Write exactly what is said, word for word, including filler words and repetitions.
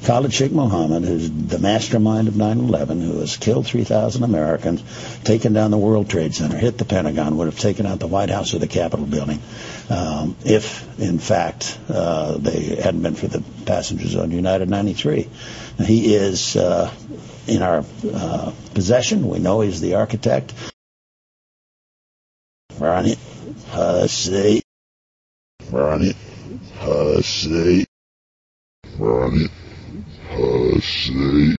Khalid Sheikh Mohammed, who's the mastermind of nine eleven, who has killed three thousand Americans, taken down the World Trade Center, hit the Pentagon, would have taken out the White House or the Capitol building um, if, in fact, uh, they hadn't been for the passengers on United ninety-three. He is uh, in our uh, possession. We know he's the architect. Ronnie Hussey. Ronnie Hussey. Ronnie Hussey.